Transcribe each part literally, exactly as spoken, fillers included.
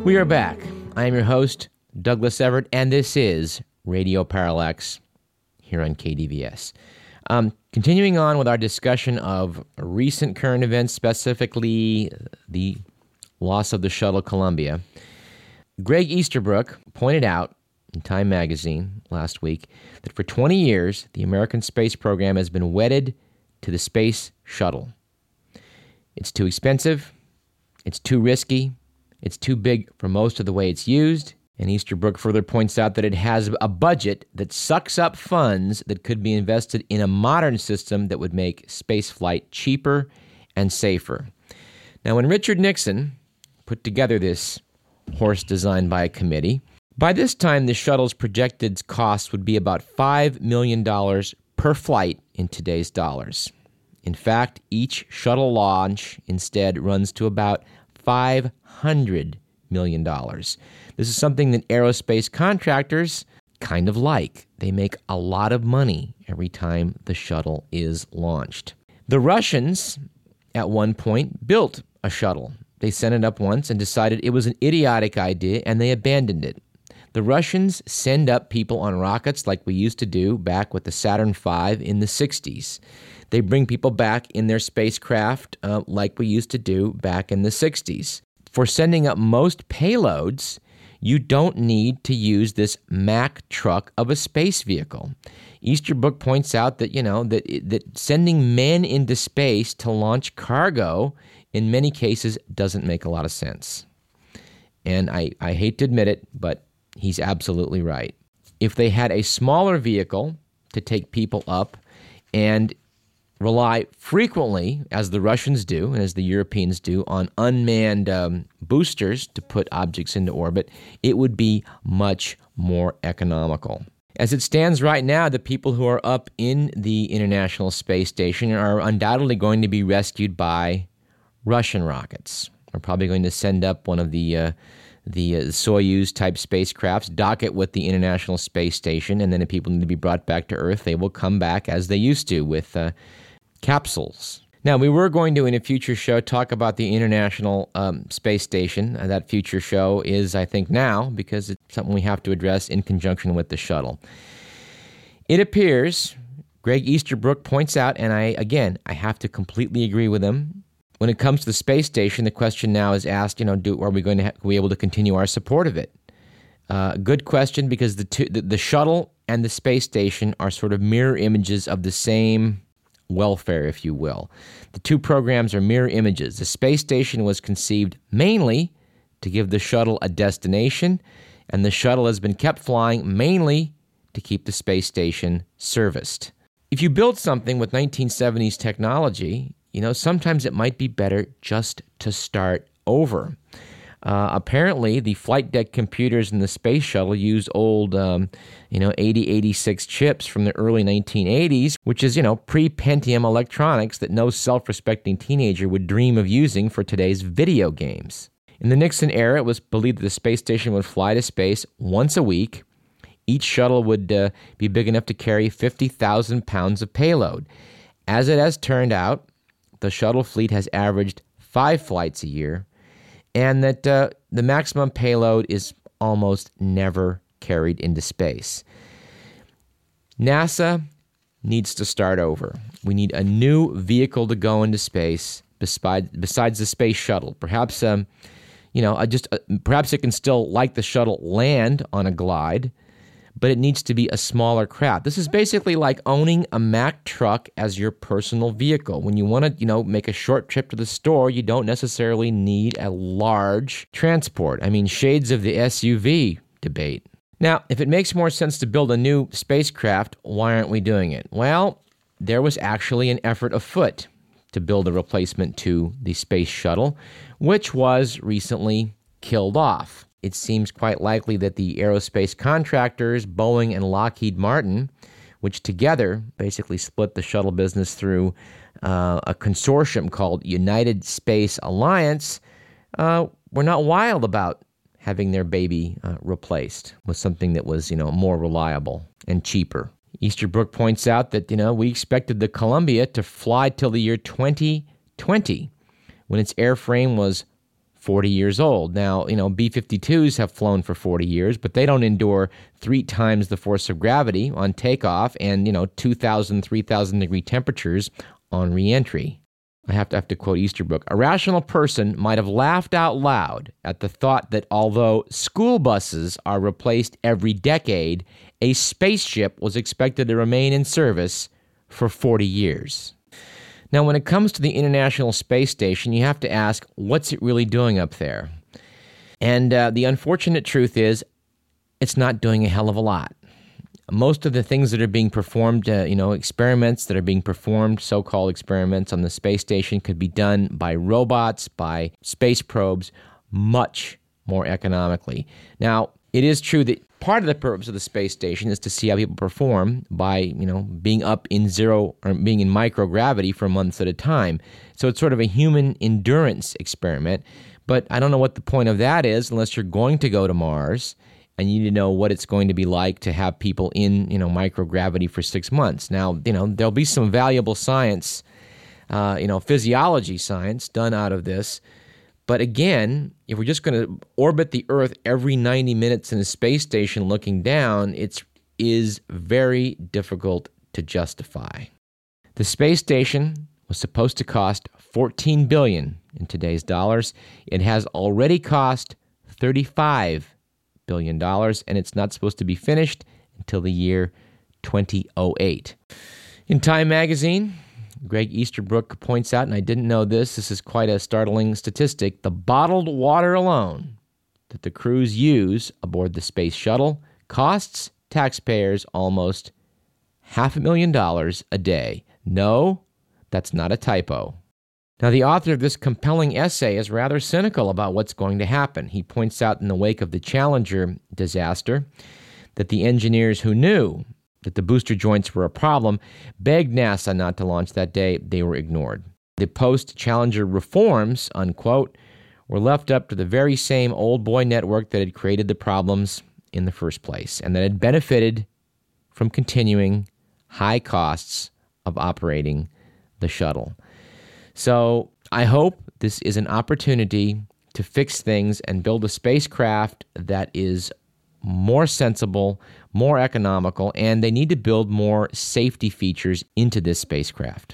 We are back. I am your host, Douglas Everett, and this is Radio Parallax here on K D V S. Um, continuing on with our discussion of recent current events, specifically the loss of the shuttle Columbia, Greg Easterbrook pointed out in Time magazine last week that for twenty years, the American space program has been wedded to the space shuttle. It's too expensive, it's too risky, it's too big for most of the way it's used, and Easterbrook further points out that it has a budget that sucks up funds that could be invested in a modern system that would make spaceflight cheaper and safer. Now, when Richard Nixon put together this horse designed by a committee, by this time the shuttle's projected cost would be about five million dollars per flight in today's dollars. In fact, each shuttle launch instead runs to about five hundred million dollars. This is something that aerospace contractors kind of like. They make a lot of money every time the shuttle is launched. The Russians, at one point, built a shuttle. They sent it up once and decided it was an idiotic idea, and they abandoned it. The Russians send up people on rockets like we used to do back with the Saturn five in the sixties. They bring people back in their spacecraft uh, like we used to do back in the sixties. For sending up most payloads, you don't need to use this Mack truck of a space vehicle. Easterbrook points out that, you know, that, that sending men into space to launch cargo in many cases doesn't make a lot of sense. And I, I hate to admit it, but he's absolutely right. If they had a smaller vehicle to take people up and rely frequently, as the Russians do and as the Europeans do, on unmanned um, boosters to put objects into orbit, it would be much more economical. As it stands right now, the people who are up in the International Space Station are undoubtedly going to be rescued by Russian rockets. We're probably going to send up one of the uh, the uh, Soyuz-type spacecrafts, dock it with the International Space Station, and then if people need to be brought back to Earth, they will come back as they used to with uh, capsules. Now, we were going to, in a future show, talk about the International um, Space Station. Uh, that future show is, I think, now, because it's something we have to address in conjunction with the shuttle. It appears, Greg Easterbrook points out, and I, again, I have to completely agree with him, when it comes to the space station, the question now is asked, you know, do, are we going to ha- be able to continue our support of it? Uh, good question, because the, two, the the shuttle and the space station are sort of mirror images of the same welfare, if you will. The two programs are mirror images. The space station was conceived mainly to give the shuttle a destination, and the shuttle has been kept flying mainly to keep the space station serviced. If you build something with nineteen seventies technology, you know, sometimes it might be better just to start over. Uh, apparently, the flight deck computers in the space shuttle used old, um, you know, eighty eighty-six chips from the early nineteen eighties, which is, you know, pre-Pentium electronics that no self-respecting teenager would dream of using for today's video games. In the Nixon era, it was believed that the space station would fly to space once a week. Each shuttle would uh, be big enough to carry fifty thousand pounds of payload. As it has turned out, the shuttle fleet has averaged five flights a year, and that uh, the maximum payload is almost never carried into space. NASA needs to start over. We need a new vehicle to go into space besides, besides the space shuttle. Perhaps, um, you know, just uh, perhaps it can still, like the shuttle, land on a glide, but it needs to be a smaller craft. This is basically like owning a Mack truck as your personal vehicle. When you want to, you know, make a short trip to the store, you don't necessarily need a large transport. I mean, shades of the S U V debate. Now, if it makes more sense to build a new spacecraft, why aren't we doing it? Well, there was actually an effort afoot to build a replacement to the space shuttle, which was recently killed off. It seems quite likely that the aerospace contractors, Boeing and Lockheed Martin, which together basically split the shuttle business through uh, a consortium called United Space Alliance, uh, were not wild about having their baby uh, replaced with something that was, you know, more reliable and cheaper. Easterbrook points out that, you know, we expected the Columbia to fly till the year twenty twenty, when its airframe was forty years old. Now, you know, B fifty-twos have flown for forty years, but they don't endure three times the force of gravity on takeoff and, you know, two thousand, three thousand degree temperatures on reentry. I have to have to quote Easterbrook. A rational person might have laughed out loud at the thought that although school buses are replaced every decade, a spaceship was expected to remain in service for forty years. Now, when it comes to the International Space Station, you have to ask, what's it really doing up there? And uh, the unfortunate truth is, it's not doing a hell of a lot. Most of the things that are being performed, uh, you know, experiments that are being performed, so-called experiments on the space station could be done by robots, by space probes, much more economically. Now, it is true that part of the purpose of the space station is to see how people perform by, you know, being up in zero or being in microgravity for months at a time. So it's sort of a human endurance experiment. But I don't know what the point of that is unless you're going to go to Mars and you need to know what it's going to be like to have people in, you know, microgravity for six months. Now, you know, there'll be some valuable science, uh, you know, physiology science done out of this. But again, if we're just going to orbit the Earth every ninety minutes in a space station looking down, it is very difficult to justify. The space station was supposed to cost fourteen billion dollars in today's dollars. It has already cost thirty-five billion dollars, and it's not supposed to be finished until the year twenty oh eight. In Time magazine, Greg Easterbrook points out, and I didn't know this, this is quite a startling statistic, the bottled water alone that the crews use aboard the space shuttle costs taxpayers almost half a million dollars a day. No, that's not a typo. Now, the author of this compelling essay is rather cynical about what's going to happen. He points out in the wake of the Challenger disaster that the engineers who knew that the booster joints were a problem, begged NASA not to launch that day. They were ignored. The post-Challenger reforms, unquote, were left up to the very same old boy network that had created the problems in the first place and that had benefited from continuing high costs of operating the shuttle. So I hope this is an opportunity to fix things and build a spacecraft that is more sensible, more economical, and they need to build more safety features into this spacecraft.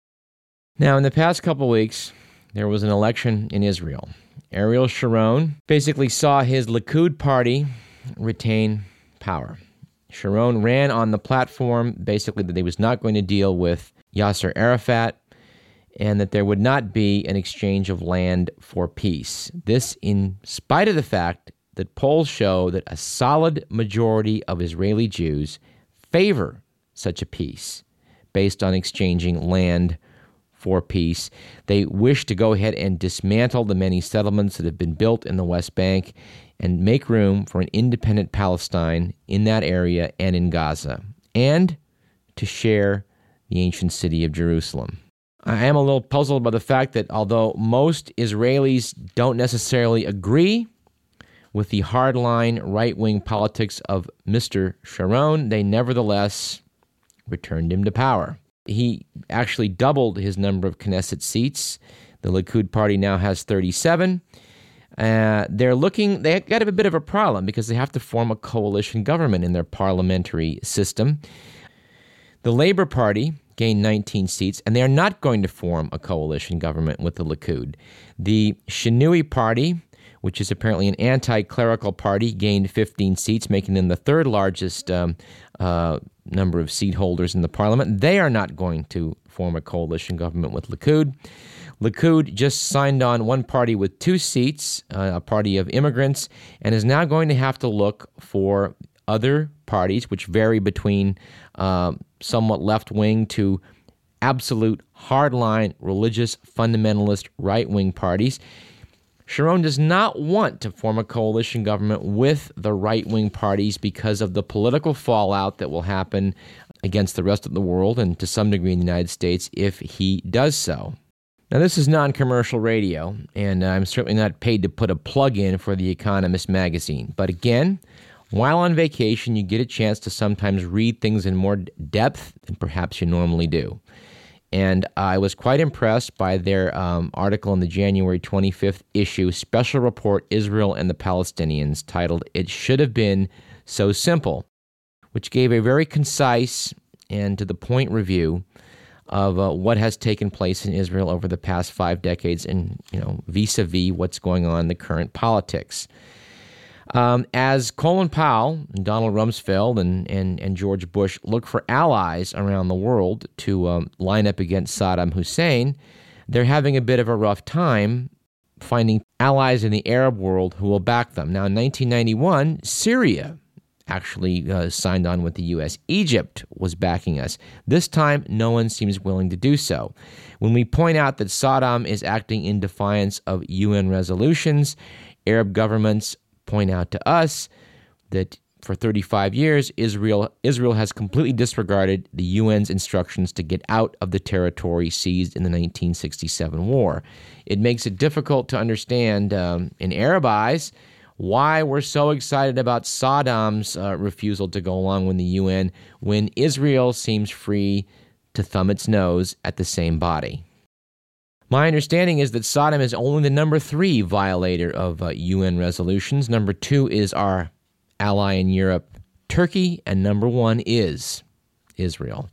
Now, in the past couple weeks, there was an election in Israel. Ariel Sharon basically saw his Likud party retain power. Sharon ran on the platform basically that he was not going to deal with Yasser Arafat and that there would not be an exchange of land for peace. This in spite of the fact that polls show that a solid majority of Israeli Jews favor such a peace based on exchanging land for peace. They wish to go ahead and dismantle the many settlements that have been built in the West Bank and make room for an independent Palestine in that area and in Gaza, and to share the ancient city of Jerusalem. I am a little puzzled by the fact that although most Israelis don't necessarily agree with the hardline right-wing politics of Mister Sharon, they nevertheless returned him to power. He actually doubled his number of Knesset seats. The Likud party now has thirty-seven. Uh, they're looking, they got a bit of a problem because they have to form a coalition government in their parliamentary system. The Labor Party gained nineteen seats, and they are not going to form a coalition government with the Likud. The Shinui Party, which is apparently an anti-clerical party, gained fifteen seats, making them the third largest um, uh, number of seat holders in the parliament. They are not going to form a coalition government with Likud. Likud just signed on one party with two seats, uh, a party of immigrants, and is now going to have to look for other parties, which vary between uh, somewhat left-wing to absolute hardline religious fundamentalist right-wing parties. Sharon does not want to form a coalition government with the right-wing parties because of the political fallout that will happen against the rest of the world and to some degree in the United States if he does so. Now, this is non-commercial radio, and I'm certainly not paid to put a plug in for The Economist magazine. But again, while on vacation, you get a chance to sometimes read things in more depth than perhaps you normally do. And I was quite impressed by their um, article in the January twenty-fifth issue, Special Report Israel and the Palestinians, titled "It Should Have Been So Simple," which gave a very concise and to-the-point review of uh, what has taken place in Israel over the past five decades and, you know, vis-a-vis what's going on in the current politics. Um, as Colin Powell, Donald Rumsfeld, and, and, and George Bush look for allies around the world to um, line up against Saddam Hussein, they're having a bit of a rough time finding allies in the Arab world who will back them. Now, in nineteen ninety-one, Syria actually uh, signed on with the U S. Egypt was backing us. This time, no one seems willing to do so. When we point out that Saddam is acting in defiance of U N resolutions, Arab governments point out to us that for thirty-five years, Israel Israel has completely disregarded the U N's instructions to get out of the territory seized in the nineteen sixty-seven war. It makes it difficult to understand um, in Arab eyes why we're so excited about Saddam's uh, refusal to go along with the U N when Israel seems free to thumb its nose at the same body. My understanding is that Saddam is only the number three violator of uh, U N resolutions. Number two is our ally in Europe, Turkey, and number one is Israel.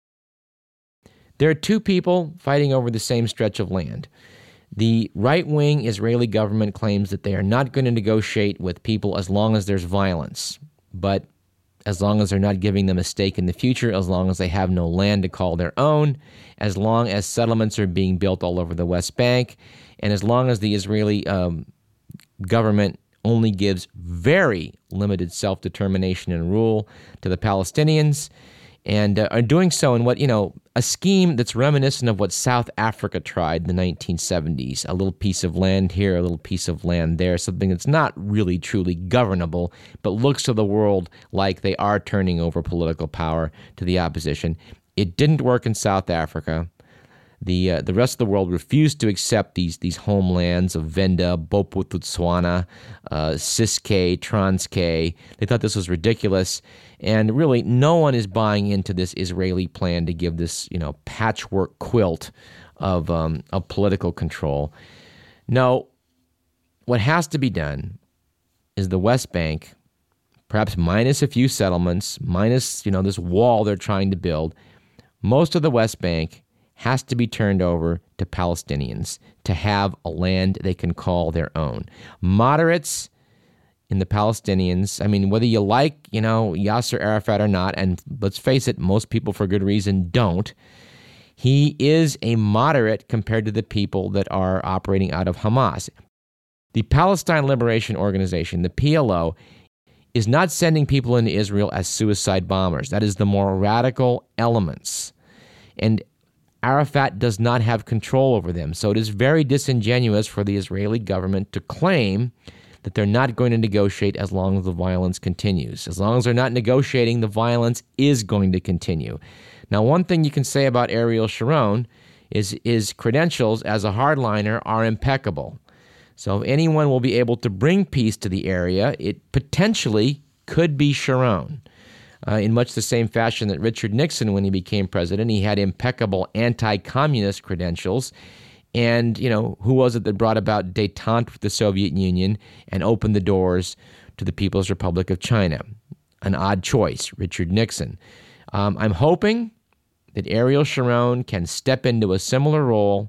There are two people fighting over the same stretch of land. The right-wing Israeli government claims that they are not going to negotiate with people as long as there's violence, but as long as they're not giving them a stake in the future, as long as they have no land to call their own, as long as settlements are being built all over the West Bank, and as long as the Israeli um, government only gives very limited self-determination and rule to the Palestinians, and uh, are doing so in what, you know, a scheme that's reminiscent of what South Africa tried in the nineteen seventies. A little piece of land here, a little piece of land there, something that's not really truly governable, but looks to the world like they are turning over political power to the opposition. It didn't work in South Africa. The uh, the rest of the world refused to accept these these homelands of Venda, Bophuthatswana, uh, Ciskei, Transkei. They thought this was ridiculous, and really no one is buying into this Israeli plan to give this, you know, patchwork quilt of um, of political control. No, what has to be done is the West Bank, perhaps minus a few settlements, minus, you know, this wall they're trying to build. Most of the West Bank has to be turned over to Palestinians to have a land they can call their own. Moderates in the Palestinians, I mean, whether you like, you know, Yasser Arafat or not, and let's face it, most people for good reason don't, he is a moderate compared to the people that are operating out of Hamas. The Palestine Liberation Organization, the P L O, is not sending people into Israel as suicide bombers. That is the more radical elements. And Arafat does not have control over them. So it is very disingenuous for the Israeli government to claim that they're not going to negotiate as long as the violence continues. As long as they're not negotiating, the violence is going to continue. Now, one thing you can say about Ariel Sharon is his credentials as a hardliner are impeccable. So if anyone will be able to bring peace to the area, it potentially could be Sharon. Uh, in much the same fashion that Richard Nixon, when he became president, he had impeccable anti-communist credentials. And, you know, who was it that brought about détente with the Soviet Union and opened the doors to the People's Republic of China? An odd choice, Richard Nixon. Um, I'm hoping that Ariel Sharon can step into a similar role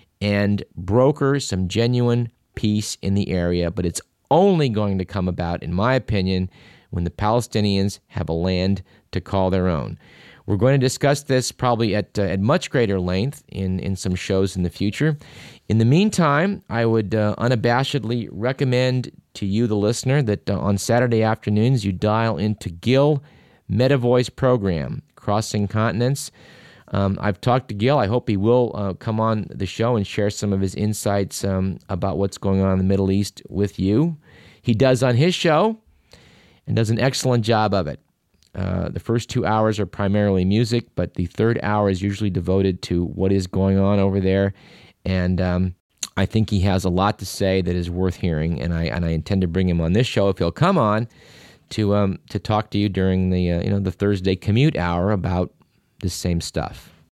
and broker some genuine peace in the area, but it's only going to come about, in my opinion, when the Palestinians have a land to call their own. We're going to discuss this probably at uh, at much greater length in, in some shows in the future. In the meantime, I would uh, unabashedly recommend to you, the listener, that uh, on Saturday afternoons you dial into Gil MetaVoice program, Crossing Continents. Um, I've talked to Gil. I hope he will uh, come on the show and share some of his insights um, about what's going on in the Middle East with you. He does on his show, and does an excellent job of it. Uh, the first two hours are primarily music, but the third hour is usually devoted to what is going on over there. And um, I think he has a lot to say that is worth hearing, and I and I intend to bring him on this show if he'll come on to um, to talk to you during the uh, you know the Thursday commute hour about this same stuff.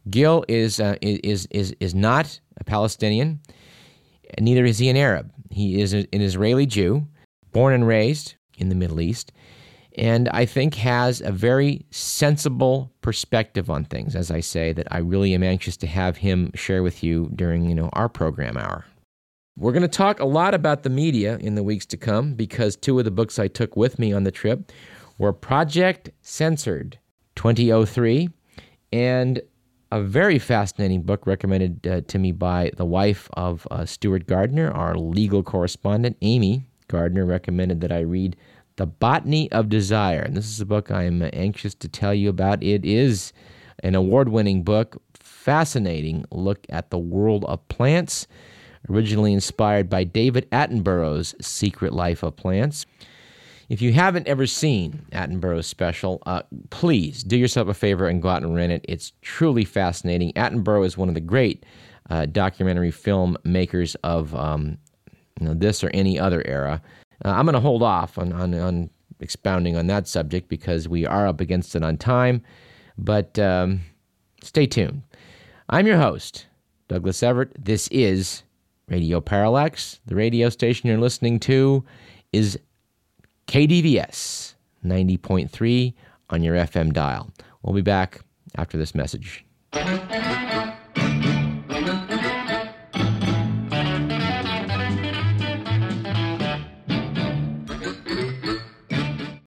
Gil is uh, is is is not a Palestinian, and neither is he an Arab. He is an Israeli Jew, born and raised in the Middle East, and I think has a very sensible perspective on things, as I say, that I really am anxious to have him share with you during, you know, our program hour. We're going to talk a lot about the media in the weeks to come because two of the books I took with me on the trip were Project Censored twenty oh three and a very fascinating book recommended uh, to me by the wife of uh, Stuart Gardner, our legal correspondent. Amy Gardner recommended that I read The Botany of Desire. And this is a book I'm anxious to tell you about. It is an award-winning book, fascinating look at the world of plants, originally inspired by David Attenborough's Secret Life of Plants. If you haven't ever seen Attenborough's special, uh, please do yourself a favor and go out and rent it. It's truly fascinating. Attenborough is one of the great uh, documentary film makers of um, you know, this or any other era. Uh, I'm going to hold off on, on, on expounding on that subject because we are up against it on time, but um, stay tuned. I'm your host, Douglas Everett. This is Radio Parallax. The radio station you're listening to is K D V S ninety point three on your F M dial. We'll be back after this message.